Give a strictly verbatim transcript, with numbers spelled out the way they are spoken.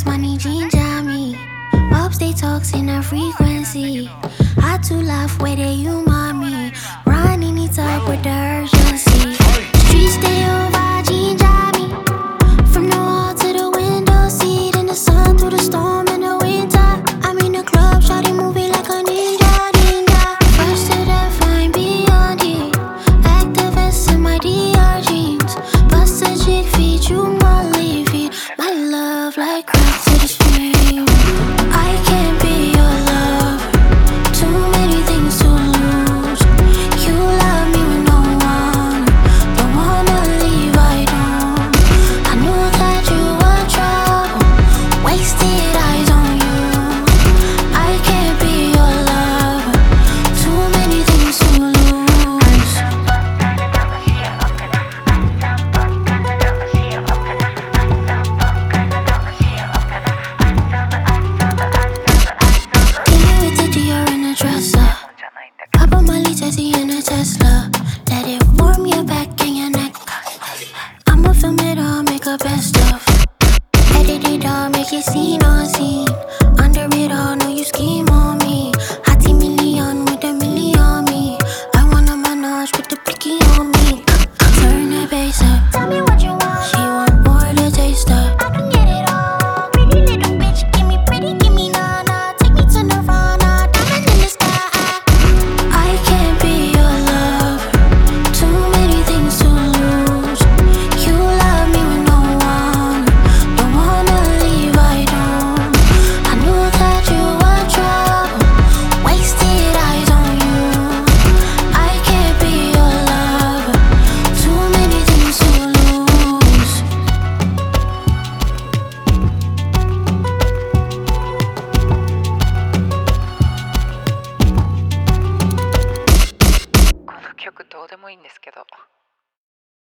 flex, money ginger me. Pops they talks in a frequency. Had to laugh where they humor me. Running it up with the urgency. Streets stay over ginger me. From the wall to the window seat, in the sun through the storm and the winter. I'm in the club, shawty moving like a ninja, ninja. First to death, I'm beyond it. Activists in my D R jeans. Bust a jig feed, you more leave it. My love like crack to the stream. I can't be your love. Too many things to lose. You love me with no one. Don't wanna leave, I don't. I knew that you were trouble. Wasted eyes on you. I can't be your love. Too many things to lose. Dinner with the Dior in a dresser. Pop on Molly Tessie in a Tesla. Let it warm your back and your neck. I'ma film it all, make a best of. Edit it all, make it see no